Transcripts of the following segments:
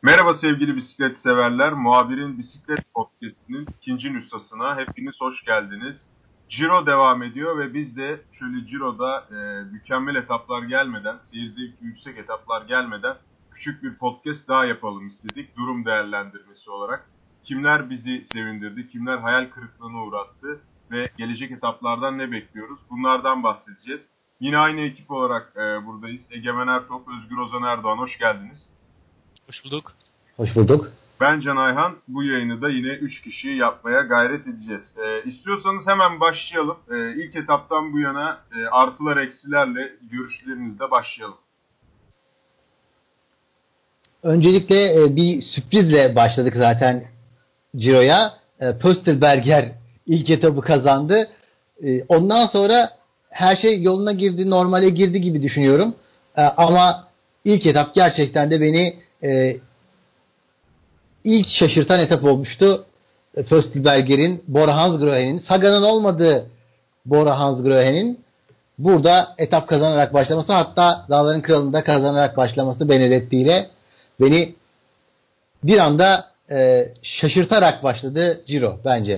Merhaba sevgili bisiklet severler. Muhabir'in Bisiklet Podcast'inin ikinci nüshasına hepiniz hoş geldiniz. Ciro devam ediyor ve biz de şöyle Ciro'da mükemmel etaplar gelmeden, seyir zevki yüksek etaplar gelmeden küçük bir podcast daha yapalım istedik. Durum değerlendirmesi olarak. Kimler bizi sevindirdi, kimler hayal kırıklığına uğrattı ve gelecek etaplardan ne bekliyoruz? Bunlardan bahsedeceğiz. Yine aynı ekip olarak buradayız. Egemen Ertop, Özgür Ozan Erdoğan, hoş geldiniz. Hoş bulduk. Hoş bulduk. Ben Can Ayhan. Bu yayını da yine 3 kişi yapmaya gayret edeceğiz. İstiyorsanız hemen başlayalım. İlk etaptan bu yana artılar eksilerle görüşlerinizle başlayalım. Öncelikle bir sürprizle başladık zaten Ciro'ya. Pöstelberger ilk etabı kazandı. Ondan sonra her şey yoluna girdi, normale girdi gibi düşünüyorum. Ama ilk etap gerçekten de beni ilk şaşırtan etap olmuştu. Pöstelberger'in, Bora Hansgrohe'nin, Sagan'ın olmadığı Bora Hansgrohe'nin burada etap kazanarak başlaması, hatta Dağların Kralı'nda kazanarak başlaması Benedetti ile beni bir anda şaşırtarak başladı Ciro bence.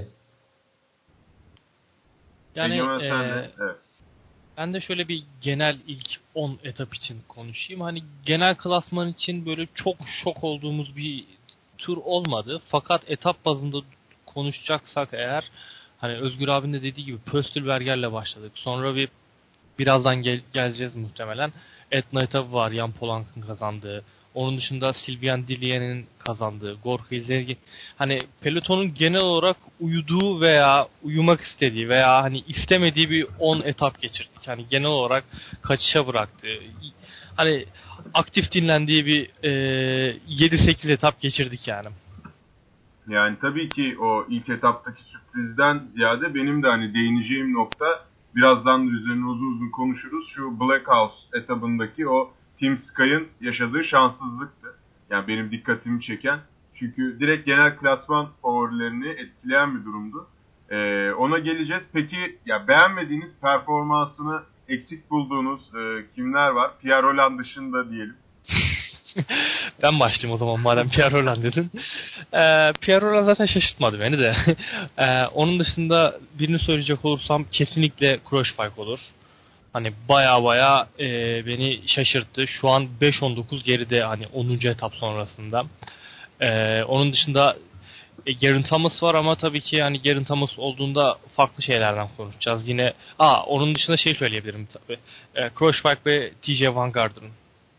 Yani Evet. Ben de şöyle bir genel ilk 10 etap için konuşayım. Hani genel klasman için böyle çok şok olduğumuz bir tur olmadı. Fakat etap bazında konuşacaksak eğer, hani Özgür abinin de dediği gibi Pöstelberger'le başladık. Sonra birazdan geleceğiz muhtemelen. Etna etabı var, Jan Pollank'ın kazandığı. Onun dışında Sylvain Dillier'in kazandığı, Gorka Izergi. Hani pelotonun genel olarak uyuduğu veya uyumak istediği veya hani istemediği bir 10 etap geçirdik. Hani genel olarak kaçışa bıraktı. Hani aktif dinlendiği bir 7-8 etap geçirdik yani. Yani tabii ki o ilk etaptaki sürprizden ziyade benim de hani değineceğim nokta, birazdan da üzerine uzun uzun konuşuruz. Şu Black House etabındaki o Team Sky'ın yaşadığı şanssızlıktı. Yani benim dikkatimi çeken. Çünkü direkt genel klasman favorilerini etkileyen bir durumdu. Ona geleceğiz. Peki ya beğenmediğiniz, performansını eksik bulduğunuz kimler var? Pierre Rolland dışında diyelim. Ben başlayayım o zaman madem Pierre Rolland dedin. Pierre Rolland zaten şaşırtmadı beni de. Onun dışında birini söyleyecek olursam kesinlikle Kruijswijk olur. Hani baya beni şaşırttı. Şu an 5-19 geride hani 10. etap sonrasında. Onun dışında Geraint Thomas var ama tabii ki hani Geraint Thomas olduğunda farklı şeylerden konuşacağız. Yine onun dışında şey söyleyebilirim tabii. Kruijswijk ve TJ Van Garderen.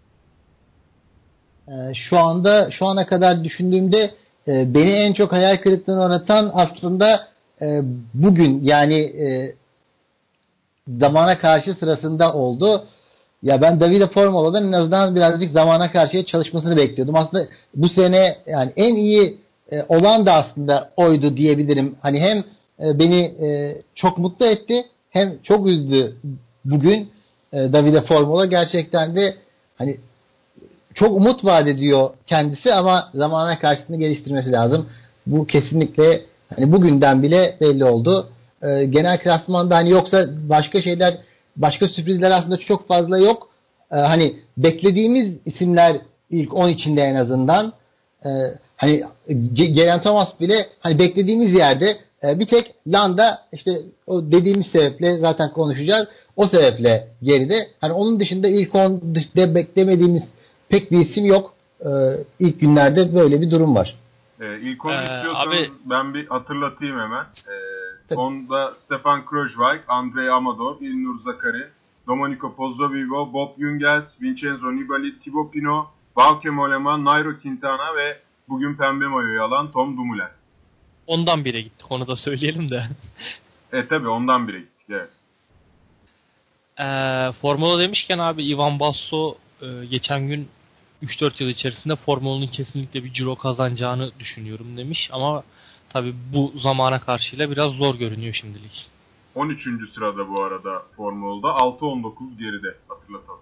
Şu ana kadar düşündüğümde beni en çok hayal kırıklığına uğratan aslında bugün, yani zamana karşı sırasında oldu. Ya ben Davide Formolo'dan en azından birazcık zamana karşı çalışmasını bekliyordum. Aslında bu sene yani en iyi olan da aslında oydu diyebilirim. Hani hem beni çok mutlu etti, hem çok üzdü bugün Davide Formolo. Gerçekten de hani çok umut vaat ediyor kendisi, ama zamana karşısında geliştirmesi lazım. Bu kesinlikle hani bugünden bile belli oldu. Genel klasmanda hani yoksa başka şeyler, başka sürprizler aslında çok fazla yok. Hani beklediğimiz isimler ilk 10 içinde en azından. Hani Geraint Thomas bile hani beklediğimiz yerde, bir tek Landa işte o dediğimiz sebeple zaten konuşacağız. O sebeple geride. Hani onun dışında ilk 10 dışında beklemediğimiz pek bir isim yok. İlk günlerde böyle bir durum var. İlk 10 istiyorsanız ben bir hatırlatayım hemen. Onda Stefan Kruijswijk, Andrei Amador, İlnur Zakari, Domenico Pozzovivo, Bob Jungels, Vincenzo Nibali, Thibaut Pinot, Bauke Mollema, Nairo Quintana ve bugün pembe mayoyu alan Tom Dumoulin. Ondan bire gittik, onu da söyleyelim de. Tabii ondan bire gittik, evet. Formula demişken abi, Ivan Basso geçen gün 3-4 yıl içerisinde Formula'nın kesinlikle bir Giro kazanacağını düşünüyorum demiş, ama tabi bu zamana karşıyla biraz zor görünüyor şimdilik. 13. sırada bu arada Formula'da, 6-19 geride, hatırlatalım.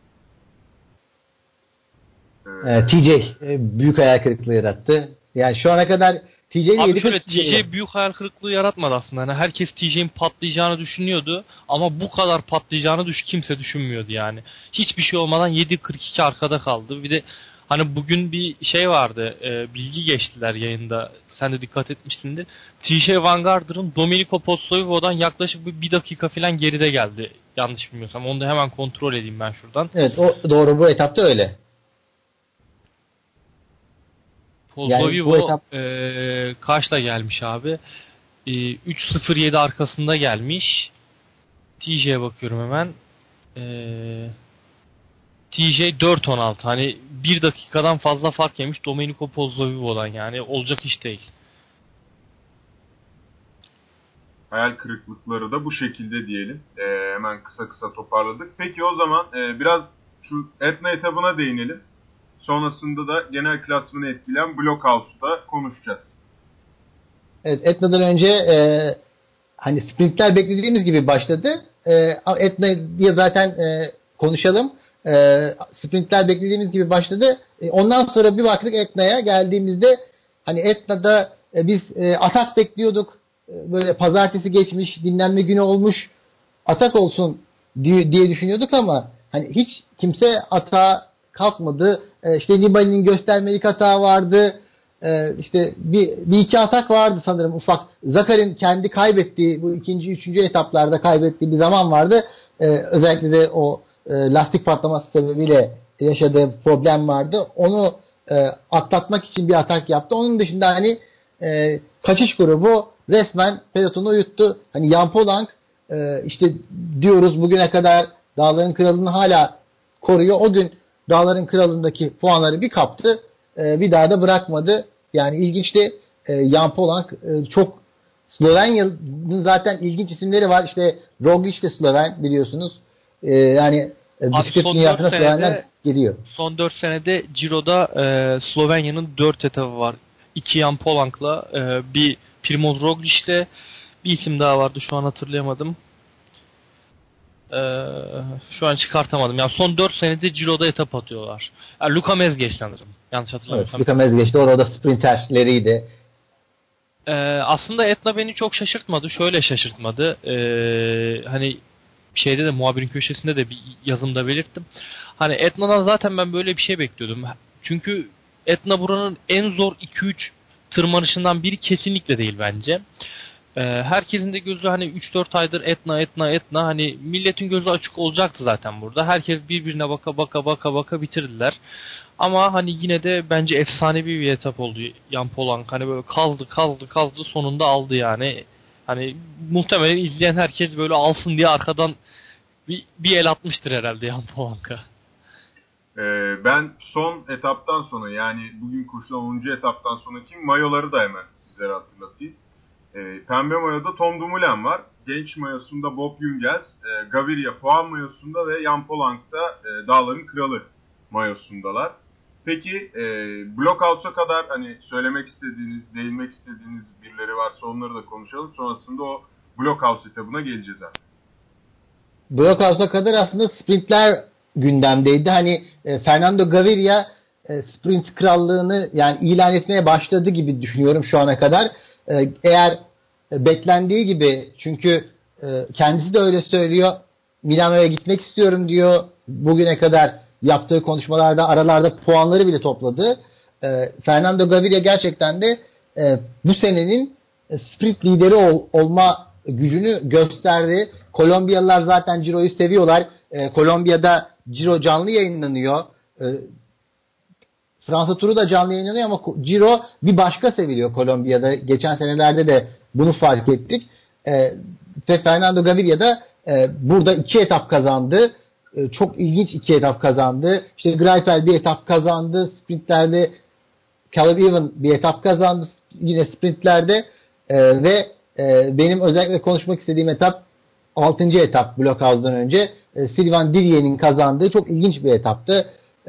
TJ büyük hayal kırıklığı yarattı. Yani şu ana kadar TJ'nin abi şöyle, TJ büyük hayal kırıklığı yaratmadı aslında. Yani herkes TJ'nin patlayacağını düşünüyordu ama bu kadar patlayacağını kimse düşünmüyordu yani. Hiçbir şey olmadan 7.42 arkada kaldı. Bir de Hani bugün bir şey vardı. Bilgi geçtiler yayında. Sen de dikkat etmişsindir. TJ Van Gardner'ın Domenico Pozzovivo'dan yaklaşık bir dakika falan geride geldi. Yanlış bilmiyorsam. Onu da hemen kontrol edeyim ben şuradan. Evet, o doğru, bu etapta öyle. Yani bu Pozzovivo etap kaçla gelmiş abi? 3.07 arkasında gelmiş. TJ'ye bakıyorum hemen. TJ 4.16. Hani 1 dakikadan fazla fark yemiş Domenico Pozzovivo'dan, yani olacak iş değil. Hayal kırıklıkları da bu şekilde diyelim. Hemen kısa kısa toparladık. Peki o zaman biraz şu Etna etabına değinelim. Sonrasında da genel klasmanı etkileyen Blockhouse'u da konuşacağız. evet, Etna'dan önce hani sprintler beklediğimiz gibi başladı. Etna'yı zaten konuşalım. Sprintler beklediğimiz gibi başladı. Ondan sonra bir baktık Etna'ya geldiğimizde, hani Etna'da biz atak bekliyorduk. Böyle pazartesi geçmiş, dinlenme günü olmuş, atak olsun diye düşünüyorduk ama hani hiç kimse atağa kalkmadı. İşte Nibali'nin göstermelik hata vardı. İşte bir iki atak vardı sanırım ufak. Zakar'ın kendi kaybettiği, bu ikinci, üçüncü etaplarda kaybettiği bir zaman vardı. Özellikle de o lastik patlaması sebebiyle yaşadığı problem vardı. Onu atlatmak için bir atak yaptı. Onun dışında hani kaçış grubu resmen pelotonu uyuttu. Hani Jan Polanc işte diyoruz bugüne kadar Dağların Kralı'nı hala koruyor. O gün Dağların Kralı'ndaki puanları bir kaptı. Bir daha da bırakmadı. Yani ilginçti. Jan Polanc çok, Slovenya'nın zaten ilginç isimleri var. İşte Roglic de Sloven biliyorsunuz. Yani bisiklet dünyasına Slovenler geliyor. Son 4 senede Ciro'da Slovenya'nın 4 etabı var. 2 Jan Polanc'la, bir Primož Roglic'le, bir isim daha vardı, şu an hatırlayamadım. Şu an çıkartamadım. Yani son 4 senede Ciro'da etap atıyorlar. Yani Luka Mezgec sanırım. Yanlış hatırlamıyorsam. Evet, Luka Mezgec de orada sprinterleriydi. Aslında Etna beni çok şaşırtmadı. Şöyle şaşırtmadı. Hani şeyde de, muhabirin köşesinde de bir yazımda belirttim. Hani Etna'dan zaten ben böyle bir şey bekliyordum. Çünkü Etna buranın en zor 2-3 tırmanışından biri kesinlikle değil bence. Herkesin de gözü hani 3-4 aydır Etna Etna Etna, hani milletin gözü açık olacaktı zaten burada. Herkes birbirine baka bitirdiler. Ama hani yine de bence efsanevi bir etap oldu Jan Polanc. Hani böyle kazdı sonunda aldı yani. Hani muhtemelen izleyen herkes böyle alsın diye arkadan bir el atmıştır herhalde Jan Polanc'a. Ben son etaptan sonra, yani bugün koşulan 10. etaptan sonraki mayoları da hemen sizlere hatırlatayım. Pembe mayoda Tom Dumoulin var. Genç mayosunda Bob Jungels, Gaviria puan mayosunda ve Jan Polanc da Dağların Kralı mayosundalar. Peki Blockhouse'a kadar hani söylemek istediğiniz, değinmek istediğiniz birileri varsa onları da konuşalım. Sonrasında o Blockhouse etabına geleceğiz abi. Blockhouse'a kadar aslında sprintler gündemdeydi. Hani Fernando Gaviria sprint krallığını yani ilan etmeye başladı gibi düşünüyorum şu ana kadar. Eğer beklendiği gibi, çünkü kendisi de öyle söylüyor. Milano'ya gitmek istiyorum diyor. Bugüne kadar yaptığı konuşmalarda aralarda puanları bile topladı. Fernando Gaviria gerçekten de bu senenin sprint lideri olma gücünü gösterdi. Kolombiyalılar zaten Ciro'yu seviyorlar. Kolombiya'da Ciro canlı yayınlanıyor. Fransa turu da canlı yayınlanıyor ama Ciro bir başka seviliyor Kolombiya'da. Geçen senelerde de bunu fark ettik. Ve Fernando Gaviria da burada 2 etap kazandı. Çok ilginç 2 etap kazandı. İşte Greipel bir etap kazandı. Sprintlerde Caleb Ewan bir etap kazandı. Yine sprintlerde ve benim özellikle konuşmak istediğim etap 6. etap Blockhouse'dan önce. Sylvain Dillier'in kazandığı çok ilginç bir etaptı.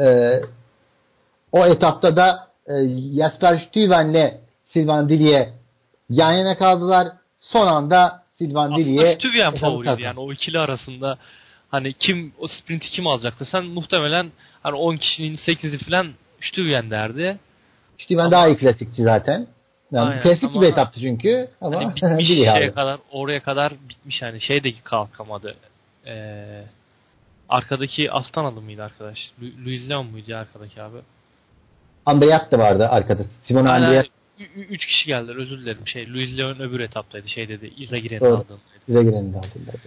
O etapta da Jasper Stuyven'le Sylvain Dillier yan yana kaldılar. Son anda Sylvain Dillier aslında Stuyven favoriydi yani o ikili arasında. Hani o sprinti kim alacaktı? Sen muhtemelen hani 10 kişinin 8'i falan Stuyven derdi. Stuyven daha iyi klasikçi zaten. Yani aynen, klasikçi bir etaptı çünkü. Ama hani bitmiş şeye kadar, oraya kadar bitmiş, hani şeydeki kalkamadı. Arkadaki Astanalı mıydı arkadaş? Luis Leon muydu ya arkadaki abi? Ambriat da vardı arkada. Simona Ambriat. 3 kişi geldiler, özür dilerim. Louis Leon öbür etaptaydı. Dedi. Izagire'nin Doğru. aldığındaydı. Izagire'nin de aldığındaydı.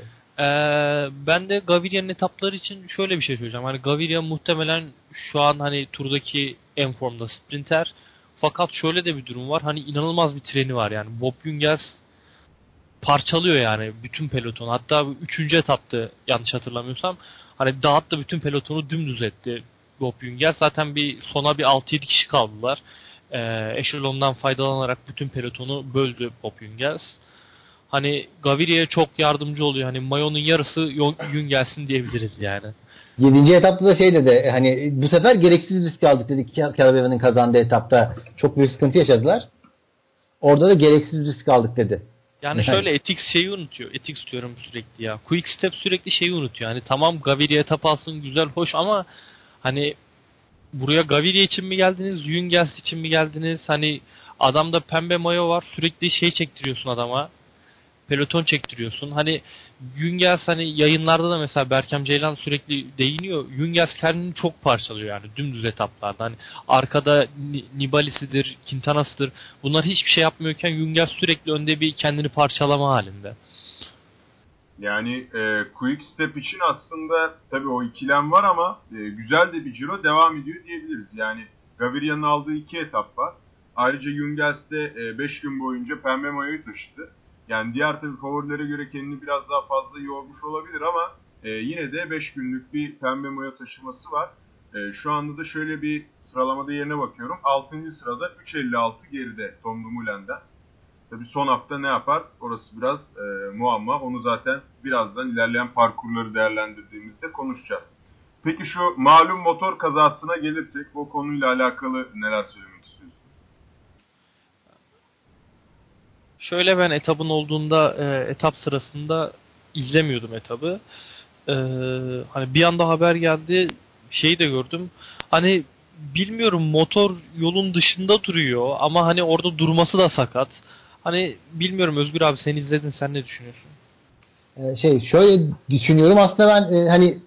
Ben de Gaviria'nın etapları için şöyle bir şey söyleyeceğim. Hani Gaviria muhtemelen şu an hani turdaki en formda sprinter. Fakat şöyle de bir durum var. Hani inanılmaz bir treni var yani. Bob Jungels parçalıyor yani bütün pelotonu. Hatta 3. etaptı yanlış hatırlamıyorsam. Hani dağıttı, bütün pelotonu dümdüz etti Bob Jungels. Zaten sona bir 6-7 kişi kaldılar. Echelon'dan faydalanarak bütün pelotonu böldü Bob Jungels. Hani Gaviria'ya çok yardımcı oluyor. Hani mayonun yarısı Jungels'in diyebiliriz yani. 7. etapta da dedi. Hani bu sefer gereksiz risk aldık dedi. Calaverav'ın kazandığı etapta çok büyük sıkıntı yaşadılar. Orada da gereksiz risk aldık dedi. Yani şöyle Etix unutuyor. Etix diyorum sürekli ya. Quick Step sürekli unutuyor. Hani tamam Gaviria etap alsın, güzel, hoş ama hani buraya Gaviria için mi geldiniz? Jungels için mi geldiniz? Hani adamda pembe mayo var. Sürekli çektiriyorsun adama. Peloton çektiriyorsun. Hani Jungels hani yayınlarda da mesela Berkem Ceylan sürekli değiniyor. Jungels kendini çok parçalıyor yani dümdüz etaplarda. Hani arkada Nibali'sidir, Quintana'sıdır. Bunlar hiçbir şey yapmıyorken Jungels sürekli önde bir kendini parçalama halinde. Yani Quick Step için aslında tabii o ikilem var ama güzel de bir Giro devam ediyor diyebiliriz. Yani Gaviria'nın aldığı 2 etap var. Ayrıca Jungels de 5 gün boyunca pembe mayoyu taşıdı. Yani diğer tabii favorilere göre kendini biraz daha fazla yormuş olabilir ama yine de 5 günlük bir pembe mayo taşıması var. Şu anda da şöyle bir sıralamada yerine bakıyorum. 6. sırada 3.56 geride Tom Dumoulin'den. Tabii son hafta ne yapar? Orası biraz muamma. Onu zaten birazdan ilerleyen parkurları değerlendirdiğimizde konuşacağız. Peki şu malum motor kazasına gelirsek bu konuyla alakalı neler söylemek istiyorsun? Şöyle, ben etapın olduğunda etap sırasında izlemiyordum etabı. Hani bir anda haber geldi, şeyi de gördüm. Hani bilmiyorum, motor yolun dışında duruyor ama hani orada durması da sakat. Hani bilmiyorum, Özgür abi sen izledin, sen ne düşünüyorsun? Şöyle düşünüyorum aslında ben hani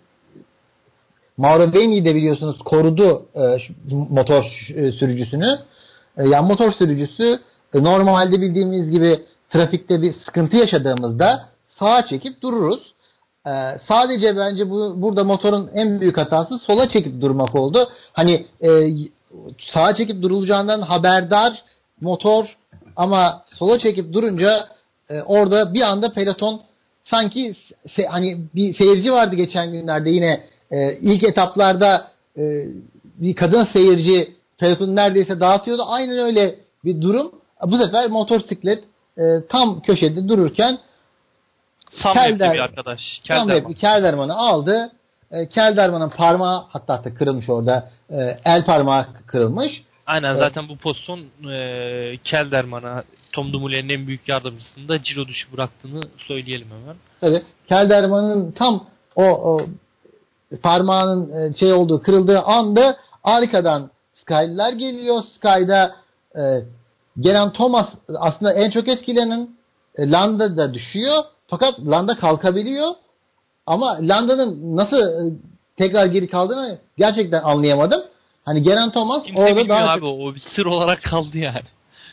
Mauro Beni de biliyorsunuz korudu motor sürücüsünü. Yani motor sürücüsü normalde bildiğimiz gibi trafikte bir sıkıntı yaşadığımızda sağa çekip dururuz. Sadece bence burada motorun en büyük hatası sola çekip durmak oldu. Hani sağa çekip durulacağından haberdar motor ama sola çekip durunca orada bir anda peloton sanki hani bir seyirci vardı geçen günlerde yine ilk etaplarda bir kadın seyirci pelotonu neredeyse dağıtıyordu. Aynen öyle bir durum. Bu sefer motosiklet tam köşede dururken Samyep'li bir arkadaş. Kelderman'ı aldı. Kelderman'ın parmağı hatta kırılmış orada. El parmağı kırılmış. Aynen, zaten bu pozisyon Kelderman'a, Tom Dumoulin'in en büyük yardımcısını da Ciro dışı bıraktığını söyleyelim hemen. Evet. Kelderman'ın tam o parmağının olduğu, kırıldığı anda arkadan Sky'liler geliyor. Sky'da gelen Thomas aslında en çok etkilenen, Landa da düşüyor. Fakat Landa kalkabiliyor. Ama Landa'nın nasıl tekrar geri kaldığını gerçekten anlayamadım. Hani Geraint Thomas kimse orada daha abi, o bir sır olarak kaldı yani.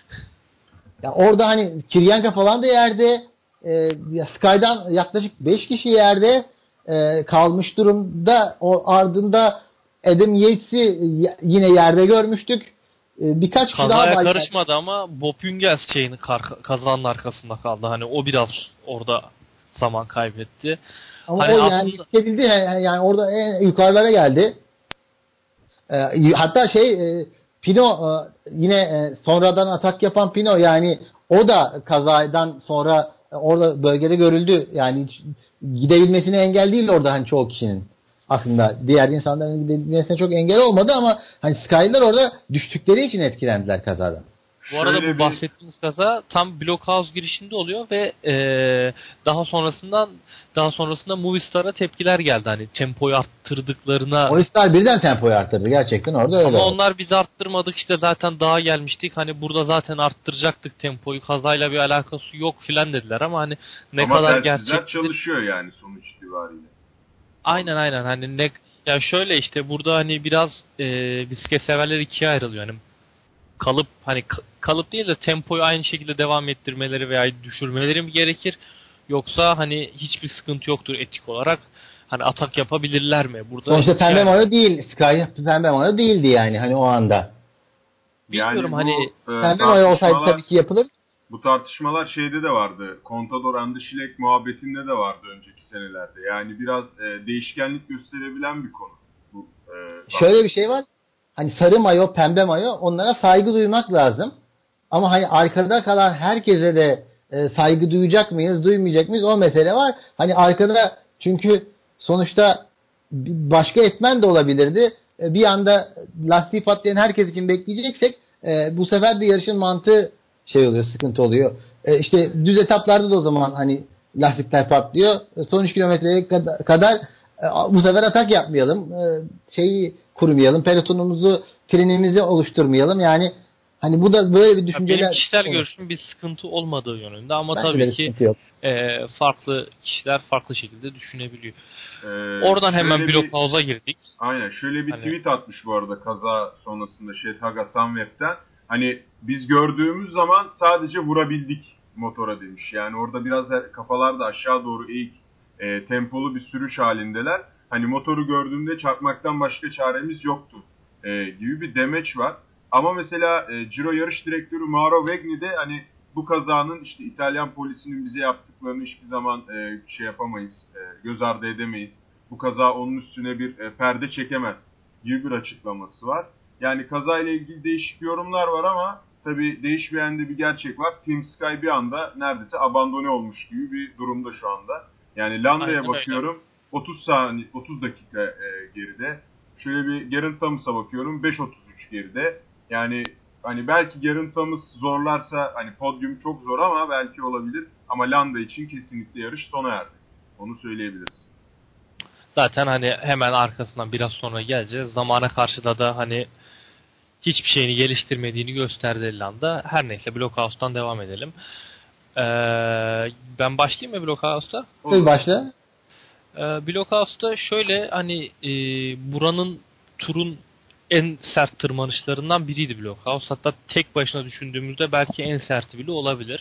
Ya orada hani Kiryanka falan da yerde, Sky'dan yaklaşık 5 kişi yerde kalmış durumda. O ardında Adam Yates'i yine yerde görmüştük. Birkaç kişi daha Kazaya karışmadı ama Bob Jungels kazanın arkasında kaldı. Hani o biraz orada zaman kaybetti. ama hani o yani hissedildi, yani orada en yukarılara geldi. Hatta Pino yine sonradan atak yapan Pino, yani o da kazadan sonra orada bölgede görüldü. Yani hiç gidebilmesine engel değil orada hani çoğu kişinin. Aslında diğer insanların gidebilmesine çok engel olmadı ama hani Skyler orada düştükleri için etkilendiler kazadan. Bu arada bu bahsettiğiniz kaza tam Blockhouse girişinde oluyor ve daha sonrasında Movistar'a tepkiler geldi, hani tempoyu arttırdıklarına. Movistar birden tempoyu arttırdı, gerçekten orada öyle ama oldu. onlar biz arttırmadık işte, zaten daha gelmiştik, hani burada zaten arttıracaktık tempoyu, kazayla bir alakası yok filan dediler ama hani kadar gerçekçi çalışıyor yani sonuç itibariyle. Aynen hani Ya şöyle işte burada hani biraz bisiklet severler ikiye ayrılıyor. Yani kalıp değil de tempoyu aynı şekilde devam ettirmeleri veya düşürmeleri mi gerekir? Yoksa hani hiçbir sıkıntı yoktur etik olarak. Hani atak yapabilirler mi? Burada Sonuçta ikiye pembe ayrılıyor. mayo değil. Sky pembe mayo değildi yani hani o anda. Bilmiyorum Yani hani bu Pembe mayo olsaydı tartışmalar tabii ki yapılır. bu tartışmalar şeyde de vardı. Contador Andışilek muhabbetinde de vardı önceki senelerde. Yani biraz değişkenlik gösterebilen bir konu. Bu Şöyle bir şey var. Hani sarı mayo, pembe mayo onlara saygı duymak lazım. Ama hani arkada kalan herkese de saygı duyacak mıyız, duymayacak mıyız o mesele var. Hani arkada çünkü sonuçta başka etmen de olabilirdi. Bir anda lastiği patlayan herkes için bekleyeceksek bu sefer de yarışın mantığı şey oluyor, sıkıntı oluyor. İşte düz etaplarda da o zaman hani lastikler patlıyor. Son 3 kilometreye kadar bu sefer atak yapmayalım. Şeyi kurmayalım. Pelotonumuzu, trenimizi oluşturmayalım. Yani hani bu da böyle bir ya benim düşünceler kişisel olur. görüşüm bir sıkıntı olmadığı yönünde ama Bence de tabii bir ki sıkıntı yok. farklı kişiler farklı şekilde düşünebiliyor. Oradan hemen şöyle bir Blockhouse'a girdik. Aynen. Şöyle bir Hani tweet atmış bu arada kaza sonrasında Haga Sunweb'den. Hani biz gördüğümüz zaman sadece vurabildik motora demiş. Yani orada biraz kafalar da aşağı doğru eğik, tempolu bir sürüş halindeler. Hani motoru gördüğümde çarpmaktan başka çaremiz yoktu gibi bir demeç var. Ama mesela Ciro yarış direktörü Mauro Vegni de hani bu kazanın işte İtalyan polisinin bize yaptıklarını hiçbir zaman şey yapamayız, göz ardı edemeyiz. Bu kaza onun üstüne bir perde çekemez gibi bir açıklaması var. Yani kazayla ilgili değişik yorumlar var ama tabii değişmeyen de bir gerçek var. Team Sky bir anda neredeyse abandone olmuş gibi bir durumda şu anda. Yani Landa'ya aynen öyle. bakıyorum 30 saniye 30 dakika geride. Şöyle bir Geraint Thomas'a bakıyorum 5.33 geride. Yani hani belki Geraint Thomas zorlarsa hani podyum çok zor ama belki olabilir. Ama Landa için kesinlikle yarış sona erdi. Onu söyleyebiliriz. Zaten hani hemen arkasından biraz sonra geleceğiz. Zamana karşı da hani hiçbir şeyini geliştirmediğini gösterdi Landa. Her neyse Blockhouse'dan devam edelim. Ee, ben başlayayım mı Blockhouse'da? Bir Olur. başla. Blockhouse'da şöyle hani buranın turun en sert tırmanışlarından biriydi Blockhouse. Hatta tek başına düşündüğümüzde belki en serti bile olabilir.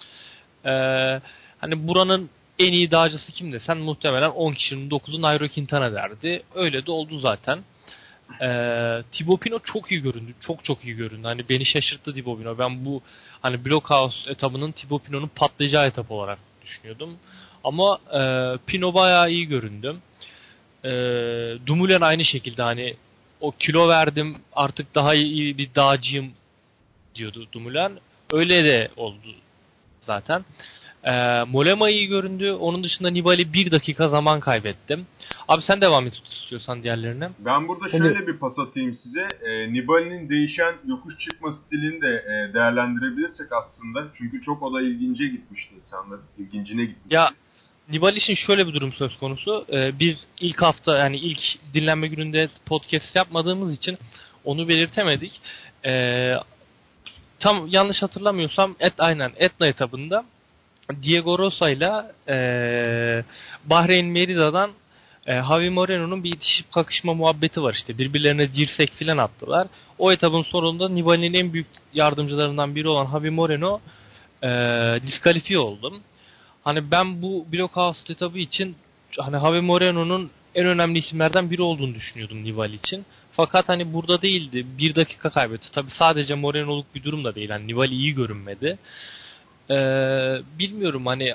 Hani buranın en iyi dağcısı kim desen muhtemelen 10 kişinin 9'u Nairo Quintana derdi. Öyle de oldu zaten. Thibaut Pinot çok iyi göründü. Çok çok iyi göründü. Hani beni şaşırttı Thibaut Pinot. Ben bu hani Blockhouse etabının Thibaut Pinot'un patlayacağı etap olarak düşünüyordum. Ama Pinot bayağı iyi göründü. E, Dumoulin aynı şekilde hani o kilo verdim artık daha iyi bir dağcıyım diyordu Dumoulin. Öyle de oldu zaten. Mollema iyi göründü. Onun dışında Nibali 1 dakika zaman kaybettim. Abi sen devam et istiyorsan diğerlerine. Ben burada Şimdi şöyle bir pas atayım size. Nibali'nin değişen yokuş çıkma stilini de değerlendirebilirsek aslında. Çünkü çok o da ilgince gitmişti insanların. İlgincine Ya gitmişti. Nibali için şöyle bir durum söz konusu. Biz ilk hafta yani ilk dinlenme gününde podcast yapmadığımız için onu belirtemedik. Ee, tam yanlış hatırlamıyorsam aynen Etna etabında Diego Rosa ile Bahreyn Merida'dan Javi Moreno'nun bir itişip kakışma muhabbeti var işte. Birbirlerine dirsek filan attılar. O etabın sonunda Nibali'nin en büyük yardımcılarından biri olan Javi Moreno diskalifiye oldu. Hani ben bu Blockhouse etabı için hani Javi Moreno'nun en önemli isimlerden biri olduğunu düşünüyordum Nibali için. Fakat hani burada değildi. 1 dakika kaybetti. Tabi sadece Moreno'luk bir durum da değil. Hani Nibali iyi görünmedi. Bilmiyorum hani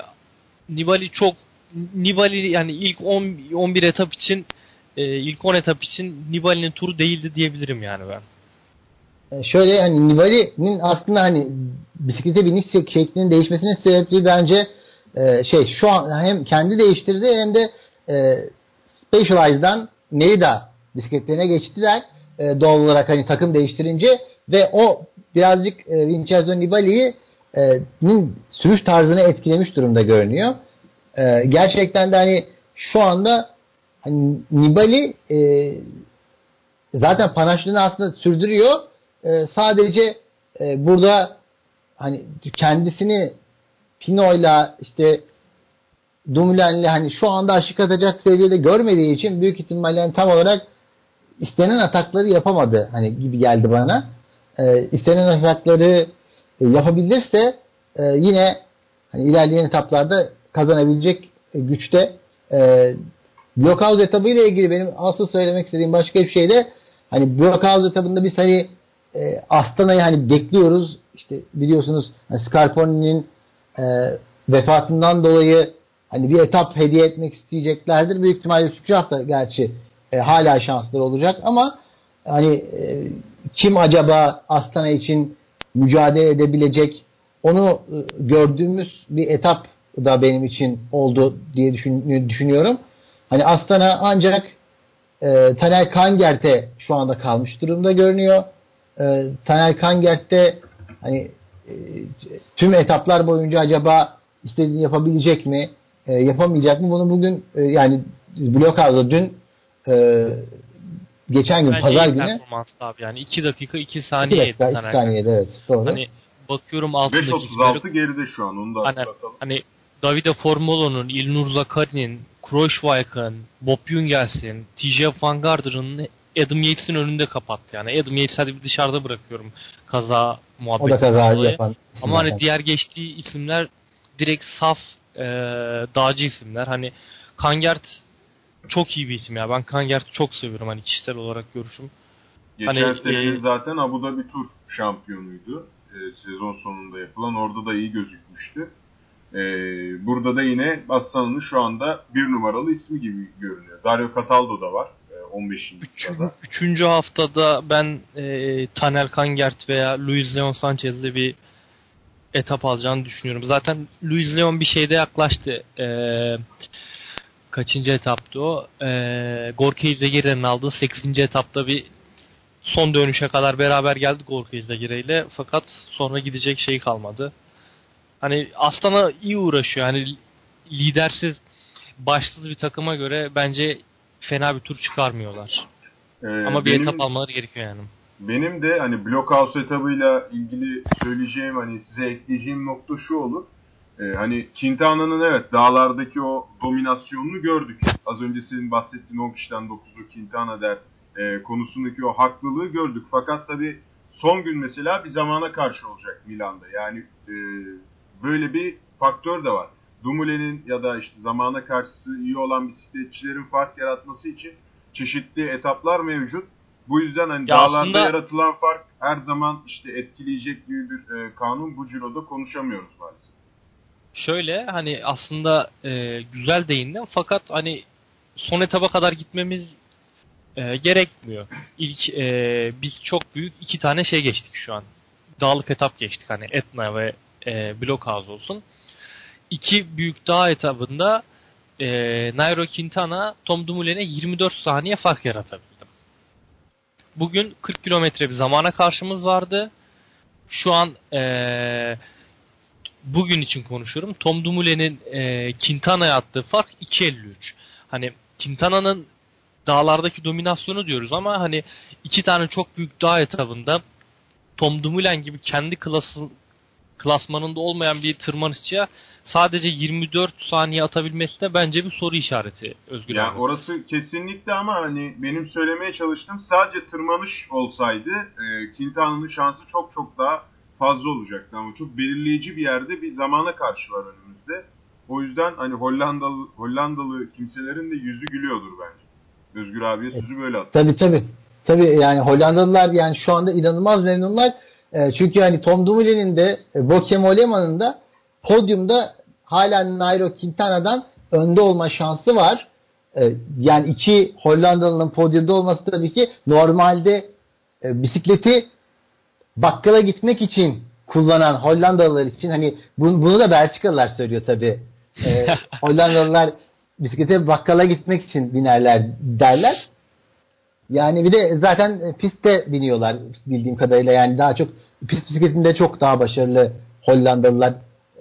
Nibali yani ilk 10 11 etap için ilk 10 etap için Nibali'nin turu değildi diyebilirim yani ben. şöyle hani Nibali'nin aslında hani bisiklete biniş şeklinin değişmesinin sebebi bence şu an hem kendi değiştirdi hem de Specialized'dan Merida bisikletlerine geçtiler. Doğal olarak hani takım değiştirince ve o birazcık Vincenzo Nibali'nin sürüş tarzını etkilemiş durumda görünüyor. Gerçekten de hani şu anda hani Nibali zaten panaşlığını aslında sürdürüyor. Sadece burada hani kendisini Pino'yla işte Dumoulin'le hani şu anda aşık atacak seviyede görmediği için büyük ihtimalle yani tam olarak istenen atakları yapamadı hani gibi geldi bana. İstenen atakları yapabilirse yine hani ilerleyen etaplarda kazanabilecek güçte. Blockhouse etabıyla ilgili benim asıl söylemek istediğim başka bir şey de hani Blockhouse etabında biz hani Astana'yı hani bekliyoruz. İşte biliyorsunuz hani Scarponi'nin vefatından dolayı hani bir etap hediye etmek isteyeceklerdir. Büyük ihtimalle 3. hafta gerçi hala şansları olacak ama hani kim acaba Astana için mücadele edebilecek onu gördüğümüz bir etap da benim için oldu diye düşünüyorum. Hani Astana ancak Taner Kangert'e şu anda kalmış durumda görünüyor. Taner Kangert'te hani tüm etaplar boyunca acaba istediğini yapabilecek mi? Yapamayacak mı? Bunu bugün yani Blockhouse'da dün geçen gün Bence pazar iyi günü performansı abi yani 2 dakika 2 2 saniye dakika 2 saniyede evet doğru. Hani bakıyorum altındaki 5.36 geride şu an, onu da hatırlatalım. hani Davide Formolo'nun, Ilnur Zakari'nin, Kruijswijk'ın, Bob Jungels'in, TJ Van Garder'ın Adam Yates'in önünde kapattı. Yani Adam Yates'i hadi bir dışarıda bırakıyorum kaza O da muhabbetinden kaza dolayı. yapan. Ama hani diğer geçtiği isimler direkt saf dağcı isimler. Hani Kangert çok iyi bir isim ya. Ben Kangert'i çok seviyorum hani kişisel olarak görüşüm. Geçen Hani, senenin zaten Abu Dhabi Tur şampiyonuydu. Sezon sonunda yapılan. Orada da iyi gözükmüştü. Burada da yine Astana'nın şu anda bir numaralı ismi gibi görünüyor. Dario Cataldo da var 15. sırada. 3. haftada ben Taner Kangert veya Luis Leon Sanchez'le bir etap alacağını düşünüyorum. Zaten Luis Leon bir şeyde yaklaştı. Kaçıncı etaptı o? Gorka İzagirre'nin aldığı 8. etapta bir son dönüşe kadar beraber geldik Gorka İzagirre ile. Fakat sonra gidecek şey kalmadı. Hani Astana iyi uğraşıyor. Hani lidersiz, başsız bir takıma göre bence fena bir tur çıkarmıyorlar. Ama bir etap almaları gerekiyor yani. Benim de hani Blockhouse etabıyla ilgili söyleyeceğim, hani size ekleyeceğim nokta şu olur. Hani Quintana'nın evet dağlardaki o dominasyonunu gördük. Az önce senin bahsettiğin 10 kişiden 9'u Quintana der konusundaki o haklılığı gördük. Fakat tabii son gün mesela bir zamana karşı olacak Milan'da. Yani böyle bir faktör de var. Dumoulin'in ya da işte zamana karşısı iyi olan bisikletçilerin fark yaratması için çeşitli etaplar mevcut. Bu yüzden hani dağlarda aslında yaratılan fark her zaman işte etkileyecek gibi bir kanun bu ciroda konuşamıyoruz maalesef. şöyle hani aslında güzel değindin fakat hani son etaba kadar gitmemiz gerekmiyor. İlk biz çok büyük 2 tane şey geçtik şu an. Dağlık etap geçtik hani Etna ve Blockhouse olsun. 2 büyük dağ etabında Nairo Quintana Tom Dumoulin'e 24 saniye fark yaratabildi. Bugün 40 kilometre bir zamana karşımız vardı. Şu an bugün için konuşuyorum. Tom Dumoulin'in Quintana'ya attığı fark 2.53. Hani Quintana'nın dağlardaki dominasyonu diyoruz ama hani 2 tane çok büyük dağ etabında Tom Dumoulin gibi kendi klasmanında olmayan bir tırmanışçıya sadece 24 saniye atabilmesi de bence bir soru işareti Özgür Ya abi. orası kesinlikle ama hani benim söylemeye çalıştığım sadece tırmanış olsaydı Quintana'nın şansı çok çok daha fazla olacaktı ama çok belirleyici bir yerde bir zamana karşı var önümüzde. O yüzden hani Hollandalı kimselerin de yüzü gülüyordur bence. Özgür abiye sözü böyle attı. Tabii yani Hollandalılar yani şu anda inanılmaz memnunlar. Çünkü hani Tom Dumoulin'in de Bauke Mollema's da podyumda hala Nairo Quintana'dan önde olma şansı var. Yani 2 Hollandalı'nın podyumda olması tabii ki normalde bisikleti bakkala gitmek için kullanan Hollandalılar için hani bunu da Belçikalılar söylüyor tabii. Hollandalılar bisiklete bakkala gitmek için binerler derler. Yani bir de zaten pistte biniyorlar bildiğim kadarıyla. Yani daha çok pist bisikletinde çok daha başarılı Hollandalılar.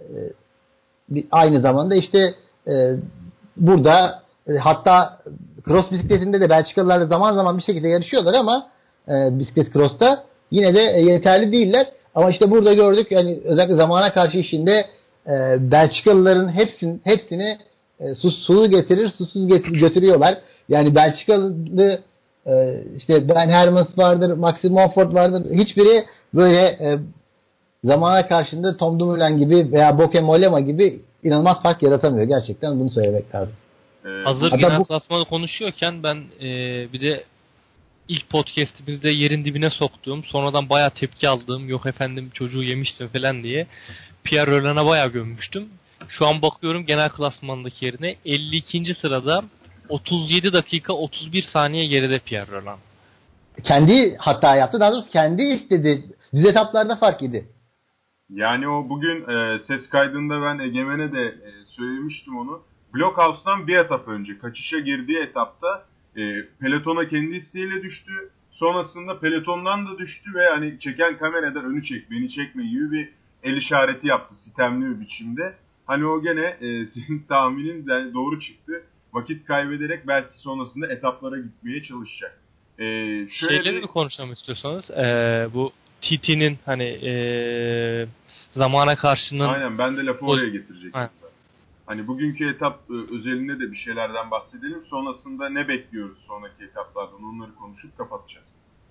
Aynı zamanda işte burada hatta cross bisikletinde de Belçikalılar da zaman zaman bir şekilde yarışıyorlar ama bisiklet cross'ta yine de yeterli değiller. Ama işte burada gördük yani özellikle zamana karşı işinde Belçikalıların hepsini sulu getirir, susuz götürüyorlar. Yani Belçikalı işte Ben Hermans vardır, Maxim Monfort vardır. Hiçbiri böyle zamana karşında Tom Dumoulin gibi veya Bauke Mollema gibi inanılmaz fark yaratamıyor. Gerçekten bunu söylemek lazım. Hazır genel klasmanı konuşuyorken ben bir de ilk podcast'imizde yerin dibine soktuğum, sonradan bayağı tepki aldığım, yok efendim çocuğu yemiştim falan diye Pierre Rolland'a bayağı gömmüştüm. Şu an bakıyorum genel klasmandaki yerine 52. sırada 37 dakika 31 saniye geride Pierre Rolland. Kendi hata yaptı. Daha doğrusu kendi istedi. Düz etaplarda fark yedi. Yani o bugün ses kaydında ben Egemen'e de söylemiştim onu. Blockhouse'dan bir etap önce kaçışa girdiği etapta pelotona kendi isteğiyle düştü. Sonrasında pelotondan da düştü ve hani çeken kameradan önü çek, beni çekme gibi bir el işareti yaptı sitemli bir biçimde. Hani o gene senin tahminin doğru çıktı. Vakit kaybederek belki sonrasında etaplara gitmeye çalışacak. Şeyleri mi konuşalım istiyorsanız? Bu TT'nin hani zamana karşının... Aynen, ben de lafı oraya getirecektim. Hani bugünkü etap özelinde de bir şeylerden bahsedelim. Sonrasında ne bekliyoruz sonraki etaplardan, onları konuşup kapatacağız.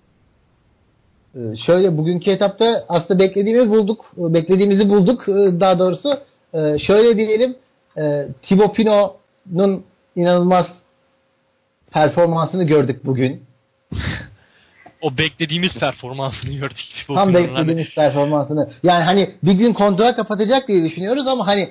Şöyle, bugünkü etapta aslında beklediğimizi bulduk daha doğrusu. Şöyle diyelim, Thibaut Pinot'un inanılmaz performansını gördük bugün. O beklediğimiz performansını gördük. Tam beklediğimiz performansını. Yani hani bir gün kontrağı kapatacak diye düşünüyoruz ama hani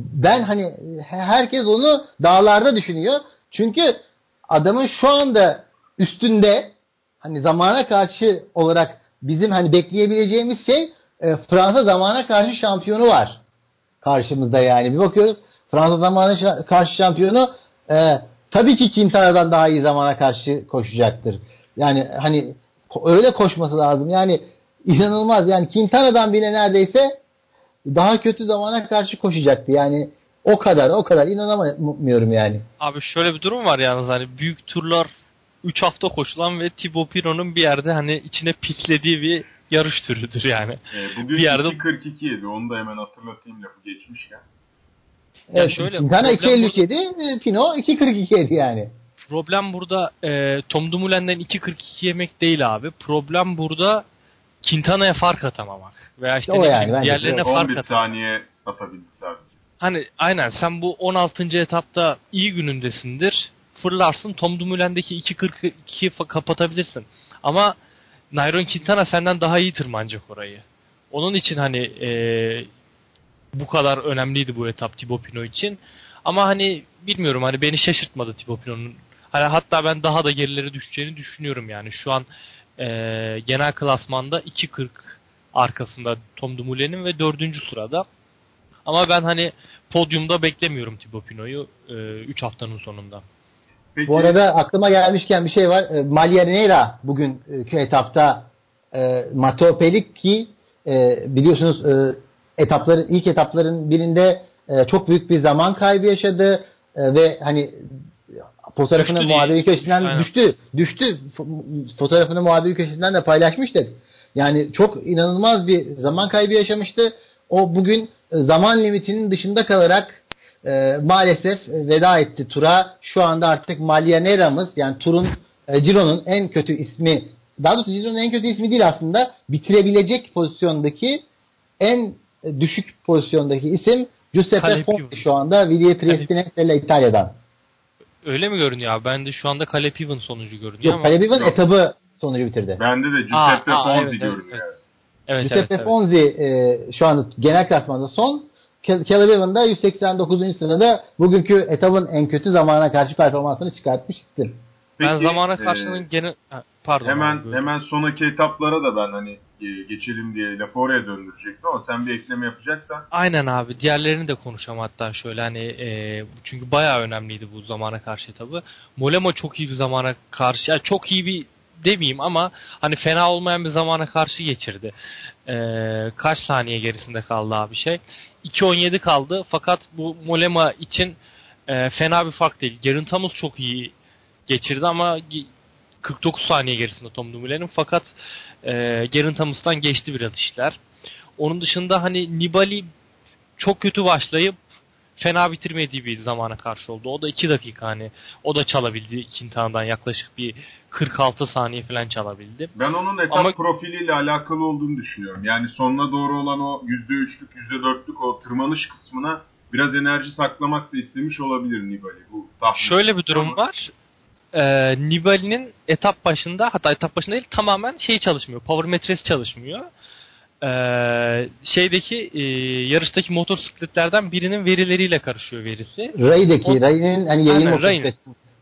herkes onu dağlarda düşünüyor. Çünkü adamın şu anda üstünde, hani zamana karşı olarak bizim hani bekleyebileceğimiz şey, Fransa zamana karşı şampiyonu var karşımızda yani. Bir bakıyoruz, Fransa zamana karşı şampiyonu tabii ki Quintana'dan daha iyi zamana karşı koşacaktır. Yani hani öyle koşması lazım. Yani inanılmaz. Yani Quintana'dan bile neredeyse daha kötü zamana karşı koşacaktı. Yani o kadar inanamıyorum yani. Abi şöyle bir durum var yalnız, hani büyük turlar 3 hafta koşulan ve Thibaut Pinot'un bir yerde hani içine pislediği bir yarış türüdür yani. Bugün bir yerde 2.42'ydi. Onu da hemen hatırlatayım lafı geçmişken. Evet, Quintana 2.57, Pinot 2.42'ydi yani. Problem burada Tom Dumoulin'den 2.42 yemek değil abi. Problem burada Quintana'ya fark atamamak. Veya işte diğerlerine fark atamamak. 11 saniye atabildi sadece. Hani aynen, sen bu 16. etapta iyi günündesindir. Fırlarsın, Tom Dumoulin'deki 2.42'yi kapatabilirsin. Ama Nairo Quintana senden daha iyi tırmanacak orayı. Onun için hani bu kadar önemliydi bu etap Thibaut Pinot için. Ama hani bilmiyorum, hani beni şaşırtmadı Thibaut Pinot'un. Hani hatta ben daha da gerileri düşeceğini düşünüyorum yani. Şu an genel klasmanda 2.40 arkasında Tom Dumoulin'in ve 4. sırada. Ama ben hani podyumda beklemiyorum Thibaut Pinot'u 3 haftanın sonunda. Peki. Bu arada aklıma gelmişken bir şey var. Maglianera bugünkü etapta Matteo Pellicchi biliyorsunuz ilk etapların birinde çok büyük bir zaman kaybı yaşadı ve hani fotoğrafını muhabiri köşesinden düştü. Fotoğrafını muhabiri köşesinden de paylaşmıştık. Yani çok inanılmaz bir zaman kaybı yaşamıştı. O bugün zaman limitinin dışında kalarak maalesef veda etti tura. Şu anda artık Maglianera'mız, yani turun Ciro'nun en kötü ismi, daha doğrusu Ciro'nun en kötü ismi değil aslında, bitirebilecek pozisyondaki en düşük pozisyondaki isim Giuseppe Fonti şu anda Viglie Triestine Stella İtalya'dan. Öyle mi görünüyor abi? Ben de şu anda Caleb Ewan sonucu görünüyor. Yok, Caleb Ewan etabı sonucu bitirdi. Bende de Giuseppe Fonti görünüyor. Evet. Giuseppe Fonti şu anda genel klasmanda son. Caleb Ewan da 189. sırada bugünkü etabın en kötü zamana karşı performansını çıkartmıştır. Ben zamana karşının pardon. Hemen sonraki etaplara da ben hani geçelim diye lafı oraya döndürecektim ama sen bir ekleme yapacaksan. Aynen abi. Diğerlerini de konuşalım hatta şöyle hani çünkü bayağı önemliydi bu zamana karşı etabı. Mollema çok iyi bir zamana karşı, yani çok iyi bir demeyeyim ama hani fena olmayan bir zamana karşı geçirdi. Kaç saniye gerisinde kaldı abi şey. 2.17 kaldı fakat bu Mollema için fena bir fark değil. Geraint Thomas çok iyi geçirdi ama 49 saniye gerisinde Tom Dumoulin'in, fakat Geraint Thomas'tan geçti biraz işler. Onun dışında hani Nibali çok kötü başlayıp fena bitirmediği bir zamana karşı oldu. O da 2 dakika hani. O da çalabildi Quintana'dan yaklaşık bir 46 saniye falan çalabildi. Ben onun etap profiliyle alakalı olduğunu düşünüyorum. Yani sonuna doğru olan o %3'lük, %4'lük o tırmanış kısmına biraz enerji saklamak da istemiş olabilir Nibali. Bu şöyle bir durum var. Nibali'nin etap başında, hatta etap başında değil, tamamen çalışmıyor. Power metresi çalışmıyor. Yarıştaki motor splitlerden birinin verileriyle karışıyor verisi. Ray'nin hani yayın motor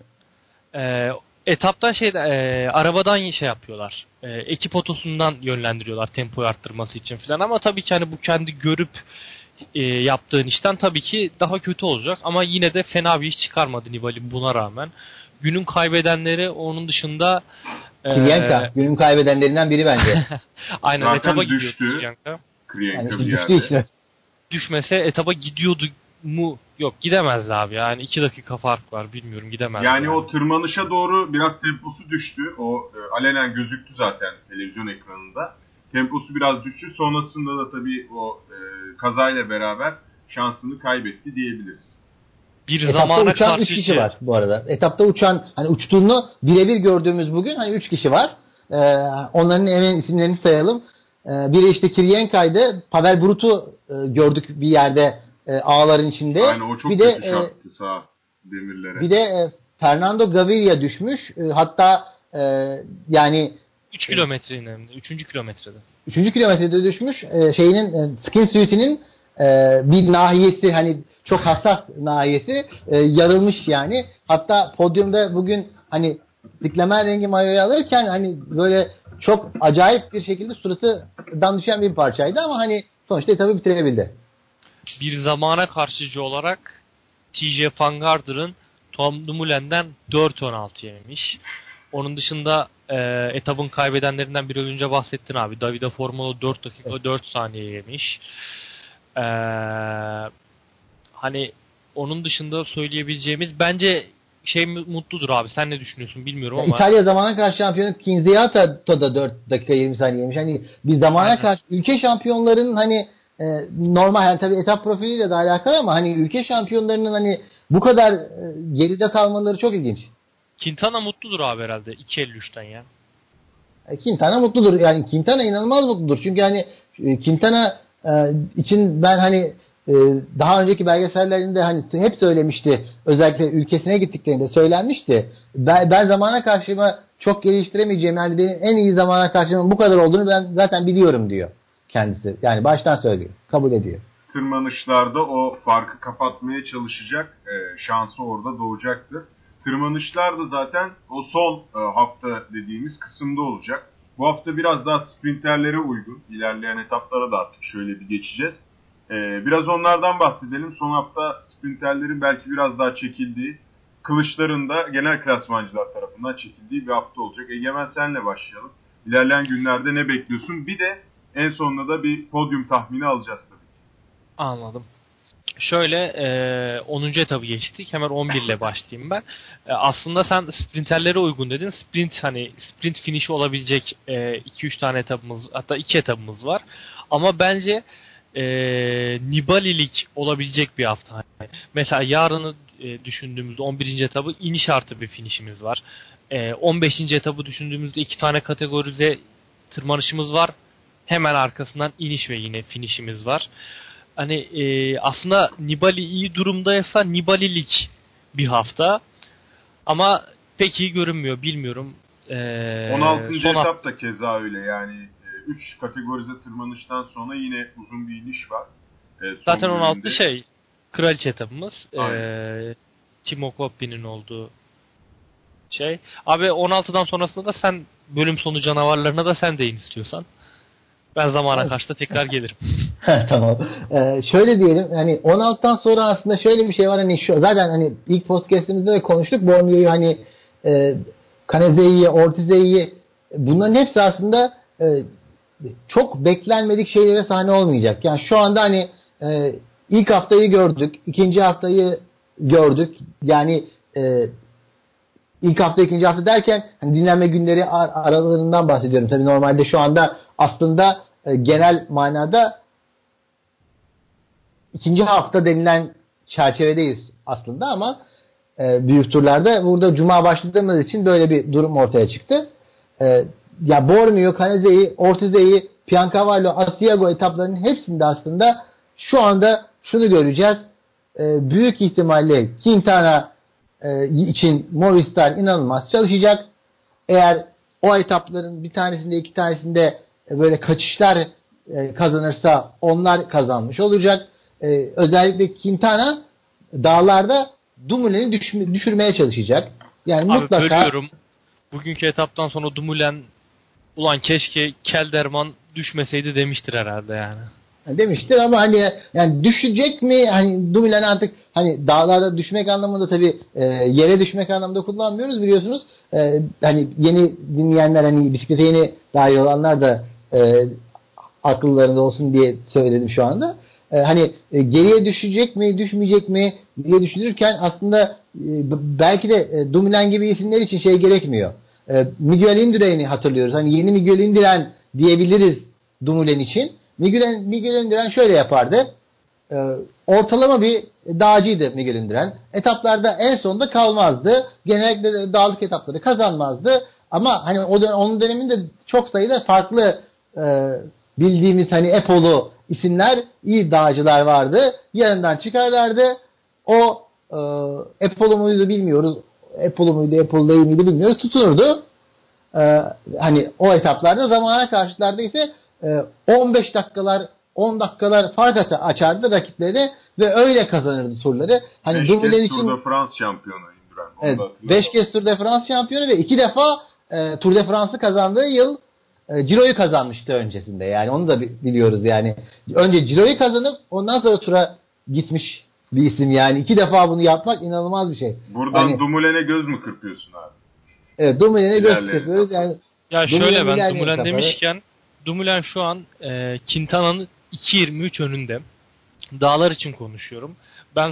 etaptan arabadan yapıyorlar. Ekip otosundan yönlendiriyorlar tempoyu arttırması için falan, ama tabii ki hani bu kendi görüp yaptığın işten tabii ki daha kötü olacak, ama yine de fena bir iş çıkarmadı Nibali buna rağmen. Günün kaybedenleri onun dışında Kirienka günün kaybedenlerinden biri bence. Aynen, zaten etaba düştü. Kirienka. Yani düştü işte. Düşmese etaba gidiyordu mu? Yok, gidemezdi abi. Yani 2 dakika fark var. Bilmiyorum, gidemezdi. Yani o tırmanışa doğru biraz temposu düştü. O alenen gözüktü zaten televizyon ekranında. Temposu biraz düştü. Sonrasında da tabii o kazayla beraber şansını kaybetti diyebiliriz. Bir etapta uçan 3 kişi var bu arada. Etapta uçan, hani uçtuğunu birebir gördüğümüz bugün hani 3 kişi var. Onların hemen isimlerini sayalım. Biri işte Kirienka'ydı. Pavel Brut'u gördük bir yerde ağların içinde. Aynen, o çok kötü çarptı sağ demirlere. Bir de Fernando Gaviria düşmüş. Hatta yani 3 kilometrenin 3. kilometrede. 3. kilometrede düşmüş. Skin suit'inin bir nahiyesi, hani çok hassas nahiyesi yarılmış yani. Hatta podyumda bugün hani diklemen rengi mayoyu alırken hani böyle çok acayip bir şekilde suratından düşen bir parçaydı, ama hani sonuçta etabı bitirebildi. Bir zamana karşıcı olarak TJ Van Garder'ın Tom Dumoulin'den 4.16 yemiş. Onun dışında etabın kaybedenlerinden biri önce bahsettin abi. Davide Formolo 4 dakika 4 saniye yemiş. Hani onun dışında söyleyebileceğimiz, bence mutludur abi. Sen ne düşünüyorsun bilmiyorum ama. İtalya zamana karşı şampiyonu Kinziata da 4 dakika 20 saniye yemiş. Hani bir zamana karşı ülke şampiyonlarının hani normal, yani tabii etap profiliyle de alakalı, ama hani ülke şampiyonlarının hani bu kadar geride kalmaları çok ilginç. Quintana mutludur abi herhalde 2.53'ten ya. Quintana mutludur. Yani Quintana inanılmaz mutludur. Çünkü hani Quintana için ben hani daha önceki belgesellerinde hani hep söylemişti. Özellikle ülkesine gittiklerinde söylenmişti. Ben zamana karşıma çok geliştiremeyeceğim. Yani benim en iyi zamana karşımın bu kadar olduğunu ben zaten biliyorum diyor kendisi. Yani baştan söylüyor. Kabul ediyor. Tırmanışlarda o farkı kapatmaya çalışacak. Şansı orada doğacaktır. Tırmanışlar da zaten o son hafta dediğimiz kısımda olacak. Bu hafta biraz daha sprinterlere uygun. İlerleyen etaplara da artık şöyle bir geçeceğiz. Biraz onlardan bahsedelim. Son hafta sprinterlerin belki biraz daha çekildiği, kılıçların da genel klasmancılar tarafından çekildiği bir hafta olacak. Egemen, senle başlayalım. İlerleyen günlerde ne bekliyorsun? Bir de en sonunda da bir podyum tahmini alacağız tabii. Anladım. Şöyle 10. etabı geçtik. Hemen 11 ile başlayayım ben. Aslında sen sprinterlere uygun dedin. Sprint finişi olabilecek 2-3 tane etabımız, hatta 2 etabımız var. Ama bence Nibali'lik olabilecek bir hafta. Mesela yarını düşündüğümüzde 11. etabı iniş artı bir finişimiz var. 15. etabı düşündüğümüzde 2 tane kategorize tırmanışımız var. Hemen arkasından iniş ve yine finişimiz var. Hani aslında Nibali iyi durumdaysa Nibali'lik bir hafta. Ama pek iyi görünmüyor. Bilmiyorum. 16. etap da keza öyle. Yani 3 kategorize tırmanıştan sonra yine uzun bir iniş var. Zaten 16 kraliçe etabımız. Timo Koppi'nin olduğu Abi 16'dan sonrasında da sen bölüm sonu canavarlarına da sen değin istiyorsan. Ben zamana karşı da tekrar gelirim. Tamam. Şöyle diyelim, hani 16'dan sonra aslında şöyle bir şey var, hani zaten hani ilk podcast'imizde de konuştuk. Borneo'yu hani Kaneze'yi, Ortiz'i, bunların hepsi aslında çok beklenmedik şeylere sahne olmayacak. Yani şu anda hani ilk haftayı gördük, ikinci haftayı gördük. Yani ilk hafta, ikinci hafta derken hani dinlenme günleri aralarından bahsediyorum. Tabii normalde şu anda aslında genel manada ikinci hafta denilen çerçevedeyiz aslında ama büyük turlarda burada Cuma başladığımız için böyle bir durum ortaya çıktı. Ya Bormio, Canese'yi, Ortiz'i, Piancavallo, Asiago etaplarının hepsinde aslında şu anda şunu göreceğiz. Büyük ihtimalle Quintana için Movistar inanılmaz çalışacak. Eğer o etapların bir tanesinde iki tanesinde böyle kaçışlar kazanırsa onlar kazanmış olacak. Özellikle Quintana dağlarda Dumoulin'i düşürmeye çalışacak. Yani Abi mutlaka bölüyorum. Bugünkü etaptan sonra Dumoulin ulan keşke Kelderman düşmeseydi demiştir herhalde yani. demiştir ama hani yani düşecek mi? Hani Dumoulin artık hani dağlarda düşmek anlamında tabii yere düşmek anlamında kullanmıyoruz biliyorsunuz. Hani yeni dinleyenler hani bisiklete yeni dahil olanlar da akıllarında olsun diye söyledim şu anda. Hani geriye düşecek mi, düşmeyecek mi diye düşünürken aslında belki de Dumoulin gibi isimler için şey gerekmiyor. Miguel Indurain'i hatırlıyoruz. Hani yeni Miguel Indurain diyebiliriz Dumoulin için. Miguel Indurain şöyle yapardı. Ortalama bir dağcıydı Miguel Indurain. Etaplarda en sonda kalmazdı. Genellikle dağlık etapları kazanmazdı. Ama hani onun döneminde çok sayıda farklı bildiğimiz hani Epolu isimler, iyi dağcılar vardı. Yanından çıkarlardı. O Epolu muydu bilmiyoruz. Epolu değil miydi bilmiyoruz. Tutunurdu. Hani o etaplarda zamana karşılarda ise 15 dakikalar 10 dakikalar fark açardı rakipleri ve öyle kazanırdı turları. Hani 5 Dumoulin kez için Tour de France şampiyonu Indurain. evet, 5 kez Tour de France şampiyonu ve 2 defa Tour de France'ı kazandığı yıl Ciro'yu kazanmıştı öncesinde. Yani onu da biliyoruz yani. Önce Ciro'yu kazanıp ondan sonra Tour'a gitmiş bir isim yani. 2 defa bunu yapmak inanılmaz bir şey. Buradan hani, Dumoulin'e göz mü kırpıyorsun abi? Evet, Dumoulin'e göz kırpıyoruz. Yani Ya şöyle ben ilerleyen Dumoulin etapları- demişken Dumoulin şu an Quintana'nın 2.23 önünde. Dağlar için konuşuyorum. Ben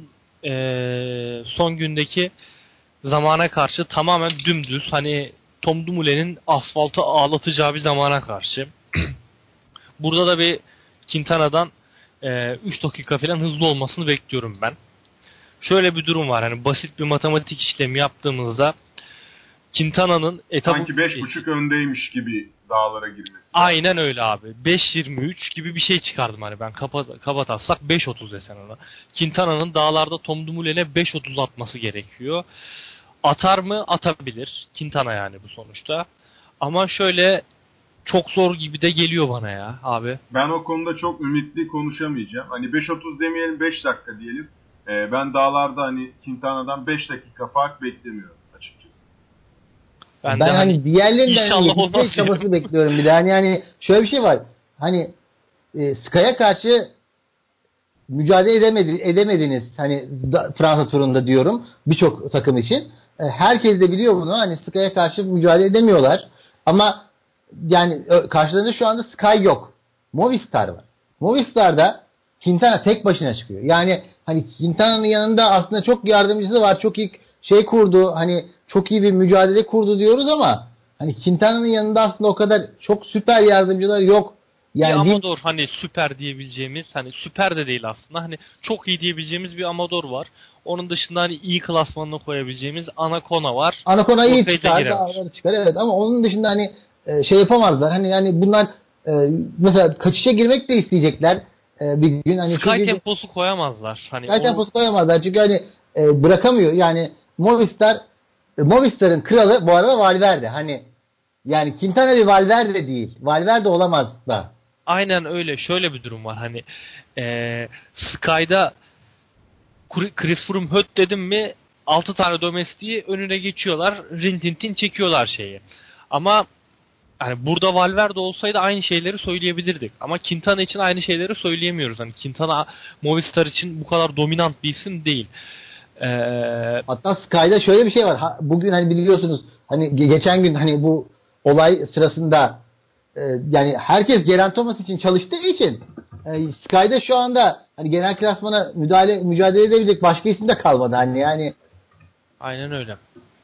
son gündeki zamana karşı tamamen dümdüz hani Tom Dumoulin'in asfaltı ağlatacağı bir zamana karşı. Burada da bir Quintana'dan 3 dakika falan hızlı olmasını bekliyorum ben. Şöyle bir durum var. Hani basit bir matematik işlemi yaptığımızda Quintana'nın etabı Sanki 5.5 öndeymiş gibi dağlara girmesi. aynen öyle abi. 5.23 gibi bir şey çıkardım hani ben kaba taslak 5.30 desen ona. Quintana'nın dağlarda Tom Dumoulin'e 5.30 atması gerekiyor. Atar mı? Atabilir. Quintana yani bu sonuçta. Ama şöyle çok zor gibi de geliyor bana ya abi. Ben o konuda çok ümitli konuşamayacağım. Hani 5.30 demeyelim 5 dakika diyelim. Ben dağlarda hani Quintana'dan 5 dakika fark beklemiyorum açıkçası. Ben Ben de hani diğerlerinden inşallah olmaz yetişme çabası bekliyorum bir de. Yani şöyle bir şey var. Hani Sky'a karşı mücadele edemediniz. Hani Fransa turunda diyorum. Birçok takım için. Herkes de biliyor bunu. Hani Sky'a karşı mücadele edemiyorlar. Ama yani karşılarında şu anda Sky yok. Movistar var. Movistar'da Quintana tek başına çıkıyor. Yani hani Quintana'nın yanında aslında çok yardımcısı var. Çok iyi şey kurdu. Hani çok iyi bir mücadele kurdu diyoruz ama hani Quintana'nın yanında aslında o kadar çok süper yardımcılar yok. bir Yani Amador hani süper diyebileceğimiz hani süper de değil aslında hani çok iyi diyebileceğimiz bir Amador var. Onun dışında hani iyi klasmanına koyabileceğimiz Anacona var. Anacona iyi Urpey çıkar, Degire var. dağları çıkar evet ama onun dışında hani şey yapamazlar. Hani yani bunlar mesela kaçışa girmek de isteyecekler bir gün hani Sky çünkü temposu koyamazlar. Hani Sky onu temposu koyamazlar çünkü hani bırakamıyor. Yani Movistar'ın kralı bu arada Valverde. Hani yani Quintana bir Valverde değil. Valverde olamaz da. aynen öyle. Şöyle bir durum var. Hani Sky'da Chris Froome höt dedim mi 6 tane domestiği önüne geçiyorlar. Rintintin çekiyorlar şeyi. Ama hani burada Valverde olsaydı aynı şeyleri söyleyebilirdik. Ama Quintana için aynı şeyleri söyleyemiyoruz. Hani Quintana Movistar için bu kadar dominant bir isim değil. Hatta Sky'da şöyle bir şey var. Bugün hani biliyorsunuz hani geçen gün hani bu olay sırasında yani herkes Geraint Thomas için çalıştığı için Sky'da şu anda hani genel klasmana mücadele edebilecek başka isim de kalmadı hani yani. Aynen öyle.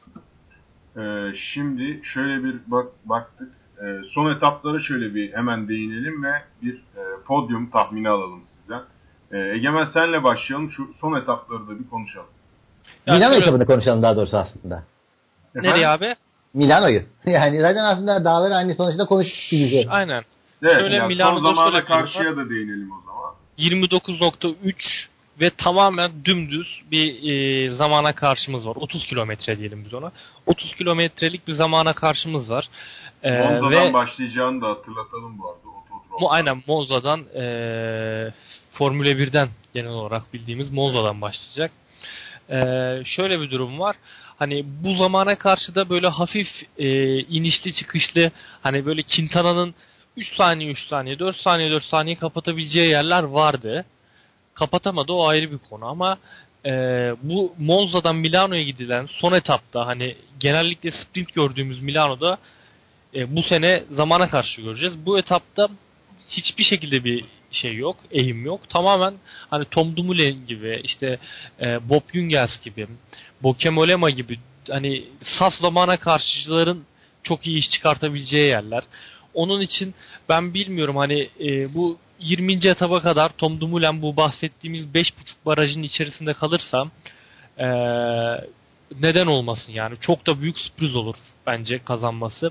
Şimdi şöyle bir baktık. Son etaplara şöyle bir hemen değinelim ve bir podyum tahmini alalım sizden. Egemen senle başlayalım. Şu son etapları da bir konuşalım. Yani Milano şöyle... etabında konuşalım daha doğrusu aslında. Nereye abi? Milano'yu. Yani zaten aslında dağları aynı sonuçta konuştuk gibi. Aynen. Evet, Şöyle yani Milano'da son zamana şöyle karşıya da değinelim o zaman. 29.3 ve tamamen dümdüz bir zamana karşımız var. 30 kilometre diyelim biz ona. 30 kilometrelik bir zamana karşımız var. Monza'dan başlayacağını da hatırlatalım bu arada. Aynen Monza'dan Formula 1'den genel olarak bildiğimiz Monza'dan başlayacak. Şöyle bir durum var. Hani bu zamana karşı da böyle hafif inişli çıkışlı, hani böyle Quintana'nın 3 saniye 3 saniye 4 saniye 4 saniye kapatabileceği yerler vardı. Kapatamadı, o ayrı bir konu ama bu Monza'dan Milano'ya gidilen son etapta, hani genellikle sprint gördüğümüz Milano'da bu sene zamana karşı göreceğiz. Bu etapta hiçbir şekilde bir şey yok, eğim yok. Tamamen hani Tom Dumoulin gibi, işte Bob Jungels gibi, Bokemolema gibi hani saf zamana karşıcıların çok iyi iş çıkartabileceği yerler. Onun için ben bilmiyorum, hani bu 20. etaba kadar Tom Dumoulin bu bahsettiğimiz 5.5 barajın içerisinde kalırsa neden olmasın yani. Çok da büyük sürpriz olur bence kazanması.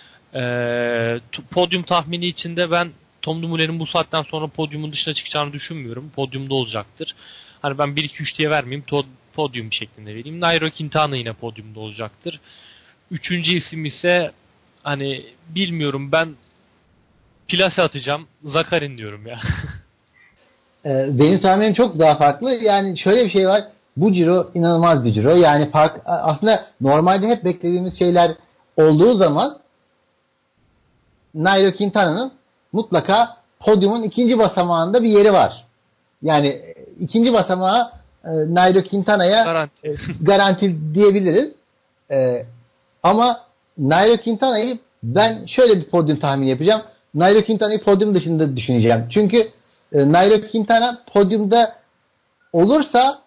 Podyum tahmini içinde ben Tom Dumoulin'in bu saatten sonra podyumun dışına çıkacağını düşünmüyorum. Podyumda olacaktır. Hani ben 1-2-3 diye vermeyeyim. Podyum şeklinde vereyim. Nairo Quintana yine podyumda olacaktır. Üçüncü isim ise hani bilmiyorum, ben plase atacağım. Zakarin diyorum ya. Benim tahminim çok daha farklı. Yani şöyle bir şey var. Bu Ciro inanılmaz bir Ciro. Yani aslında normalde hep beklediğimiz şeyler olduğu zaman Nairo Quintana'nın mutlaka podyumun ikinci basamağında bir yeri var. Yani ikinci basamağı Nairo Quintana'ya garanti diyebiliriz. Ama Nairo Quintana'yı ben şöyle bir podyum tahmini yapacağım. Nairo Quintana'yı podyum dışında düşüneceğim. Çünkü Nairo Quintana podyumda olursa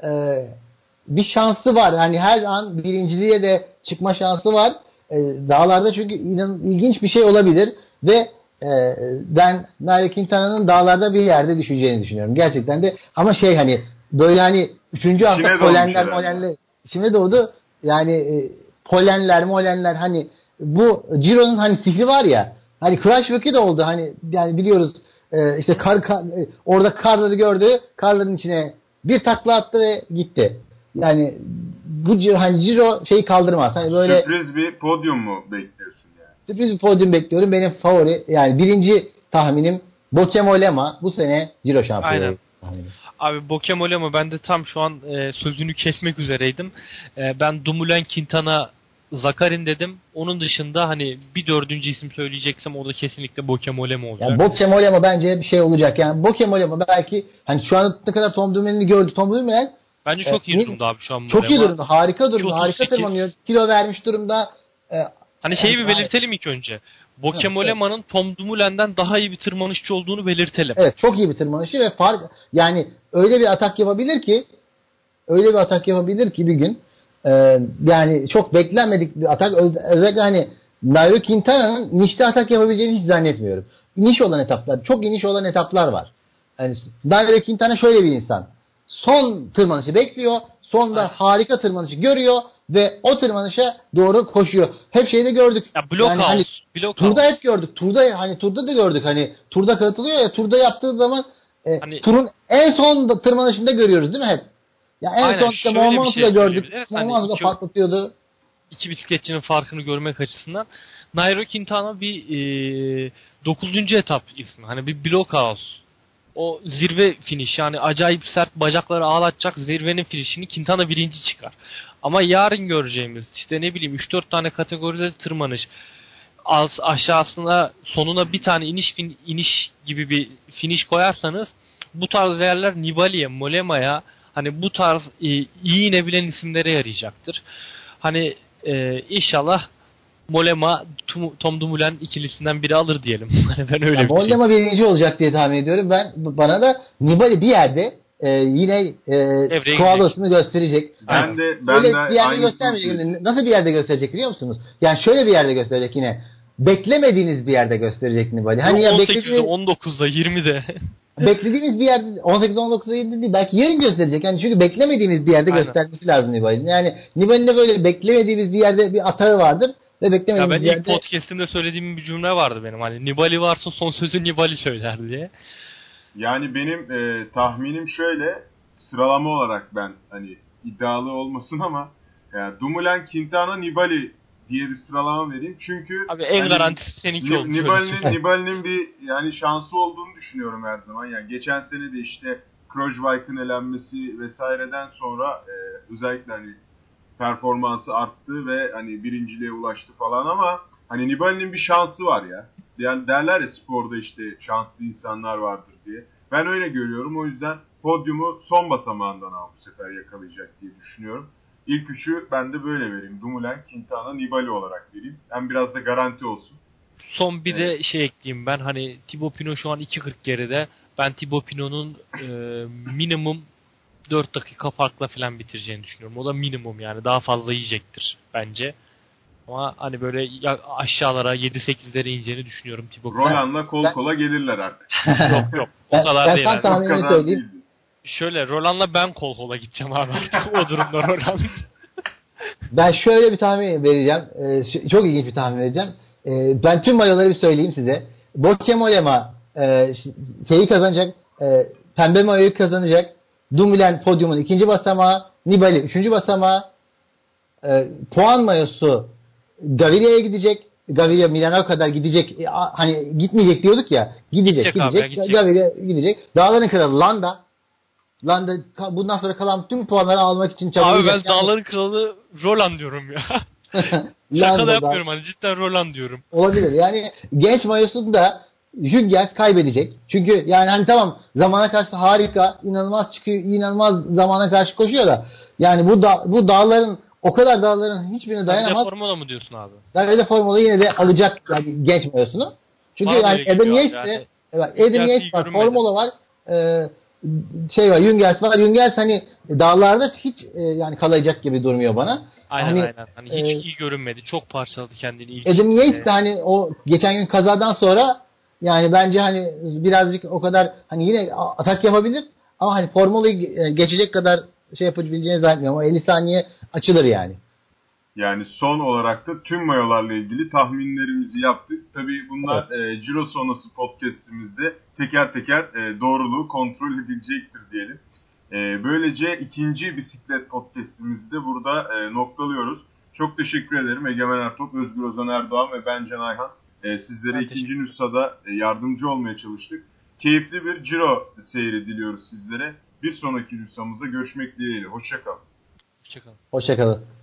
bir şansı var. Hani her an birinciliğe de çıkma şansı var. Dağlarda çünkü ilginç bir şey olabilir ve ben Nairo Quintana'nın dağlarda bir yerde düşeceğini düşünüyorum. Gerçekten de ama hani böyle hani 3. hafta polenler içime doğdu. Yani polenler hani bu Ciro'nun hani sihri var ya, hani Crash de oldu, hani yani biliyoruz işte orada karları gördü, karların içine bir takla attı ve gitti. Yani bu hani Ciro şeyi kaldırmaz. Hani böyle sürpriz bir podyum mu bekliyorsun yani? Sürpriz bir podyum bekliyorum. Benim favori, yani birinci tahminim Bokemolema bu sene Ciro şampiyonu. Aynen. Abi Bokemolema, ben de tam şu an sözünü kesmek üzereydim. Ben Dumoulin, Quintana, Zakarin dedim. Onun dışında hani bir dördüncü isim söyleyeceksem o da kesinlikle Bokemolema olacak. Yani Bokemolema bence bir şey olacak. Yani Bokemolema belki hani şu an ne kadar Tom Dumoulin'i gördü. Tom Dumoulin bence çok iyi durumda abi şu an. Çok iyi durumda. Harika durumda. Harika tırmanıyor. Kilo vermiş durumda. Hani şeyi bir belirtelim ilk önce. Bokemolema'nın Tom Dumoulin'den daha iyi bir tırmanışçı olduğunu belirtelim. Evet, çok iyi bir tırmanışçı ve yani öyle bir atak yapabilir ki bir gün yani çok beklenmedik bir atak, özellikle hani Nairo Quintana'nın inişte atak yapabileceğini hiç zannetmiyorum. Çok iniş olan etaplar var. Yani Nairo Quintana şöyle bir insan. Son tırmanışı bekliyor. Sonda harika tırmanışı görüyor ve o tırmanışa doğru koşuyor. Hep şeyde gördük. Ya blockhouse. Hani turda hep gördük. Turda da gördük. Hani turda katılıyor ya, turda yaptığı zaman hani, turun en son tırmanışında görüyoruz değil mi hep? Ya en son işte Momont'u da gördük. Momont'u da patlatıyordu. İki bisikletçinin farkını görmek açısından. Nairo Quintana bir 9. etap ismi. Hani bir blockhouse. O zirve finish, yani acayip sert, bacakları ağlatacak zirvenin finishini Quintana birinci çıkar. Ama yarın göreceğimiz işte ne bileyim 3-4 tane kategoride tırmanış, aşağısına sonuna bir tane iniş gibi bir finish koyarsanız bu tarz yerler Nibali'ye, Molema'ya, hani bu tarz iyi inebilen isimlere yarayacaktır. Hani inşallah Molema Tom Dumoulin ikilisinden biri alır diyelim. Ben öyle bir Molema birinci olacak diye tahmin ediyorum. Bana da Nibali bir yerde yine kovalasını gösterecek. Ben de bir yerde göstermeyecek. Nasıl bir yerde gösterecek biliyor musunuz? Yani şöyle bir yerde gösterecek yine. Beklemediğiniz bir yerde gösterecek Nibali. Hani 18'de, 19'da, 20'de. beklediğimiz bir yerde 18-19'da değil, belki yarın gösterecek. Yani çünkü beklemediğimiz bir yerde Aynen. göstermesi lazım Nibali'nin. Yani Nibali'nin de böyle beklemediğimiz bir yerde bir atağı vardır ve beklemediğimiz Ya ben bir yerde... ilk podcast'imde söylediğim bir cümle vardı benim. Hani Nibali varsa son sözü Nibali söyler diye. Yani benim tahminim şöyle, sıralama olarak ben hani iddialı olmasın ama Dumoulin, Quintana, Nibali diye bir sıralama vereyim. Çünkü Abi en hani, garantisi seninki olmuş. Nibali'nin bir yani şansı olduğunu düşünüyorum her zaman. Yani geçen sene de işte Kruijswijk'ın elenmesi vesaireden sonra özellikle hani performansı arttı ve hani birinciliğe ulaştı falan ama hani Nibali'nin bir şansı var ya. Yani derler ya sporda işte şanslı insanlar vardır diye. Ben öyle görüyorum. O yüzden podyumu son basamağından bu sefer yakalayacak diye düşünüyorum. İlk üçü ben de böyle vereyim. Dumoulin, Quintana, Nibali olarak vereyim. Hem biraz da garanti olsun. Son bir de şey ekleyeyim ben. Hani Thibaut Pinot şu an 2.40 geride. Ben Thibaut Pinot'un minimum 4 dakika farkla falan bitireceğini düşünüyorum. O da minimum yani. Daha fazla yiyecektir bence. Ama hani böyle aşağılara 7-8'lere ineceğini düşünüyorum Thibaut Pinot. Roland'la kol kola gelirler artık. Yok. O kadar değil. Ben tahminimi söyleyeyim. Değildi. Şöyle Roland'la ben kol kola gideceğim abi artık o durumda Roland. Ben şöyle bir tahmin vereceğim. Çok ilginç bir tahmin vereceğim. Ben tüm mayoları bir söyleyeyim size. Bokeh Mollema şeyi kazanacak. Pembe mayoyu kazanacak. Dumoulin podyumun ikinci basamağı. Nibali üçüncü basamağı. Puan mayosu Gaviria'ya gidecek. Gaviria Milano'ya kadar gidecek. Hani gitmeyecek diyorduk ya. Gidecek. Gidecek. Gaviria gidecek. Dağların kralı Landa. Landa bundan sonra kalan tüm puanları almak için çabalayacak. Abi ben dağların kralı Roland diyorum ya. Şaka da yapmıyorum hani cidden Roland diyorum. Olabilir. Yani genç mayosunda Jürgens kaybedecek. Çünkü yani hani tamam zamana karşı harika, inanılmaz çıkıyor, inanılmaz zamana karşı koşuyor da yani bu dağların o kadar dağların hiçbirine dayanamaz. Formula mı diyorsun abi? Davide Formula yine de alacak yani genç mayosunu. Çünkü Bana yani Adam Yates'te Adam Yates var, Formula var. Şey var, Jürgens var. Jürgens hani dağlarda hiç yani kalacak gibi durmuyor bana. Aynen. Hani hiç iyi görünmedi. Çok parçaladı kendini ilk. Adam Yates de hani o geçen gün kazadan sonra yani bence hani birazcık o kadar hani yine atak yapabilir ama hani Formula'yı geçecek kadar şey yapabileceğini zannetmiyorum. O 50 saniye açılır yani. Yani son olarak da tüm mayolarla ilgili tahminlerimizi yaptık. Tabii bunlar Ciro sonrası podcastimizde teker teker doğruluğu kontrol edilecektir diyelim. Böylece ikinci bisiklet podcastimizi de burada noktalıyoruz. Çok teşekkür ederim Egemen Ertop, Özgür Ozan Erdoğan ve ben Can Ayhan. Sizlere ikinci nüshada yardımcı olmaya çalıştık. Keyifli bir Ciro seyri diliyoruz sizlere. Bir sonraki nüshamızda görüşmek dileğiyle. Hoşça kalın. Hoşça kalın.